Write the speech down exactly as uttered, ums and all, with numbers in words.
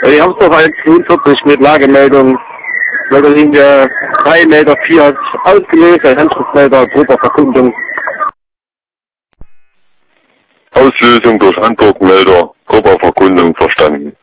Die Hamsdorf eins fünfundvierzig mit Lagemeldung. Linie drei Meter vier ausgelöst, ein Handschriftmelder, grober Verkundung. Auslösung durch Antwortmelder, grober Verkundung verstanden.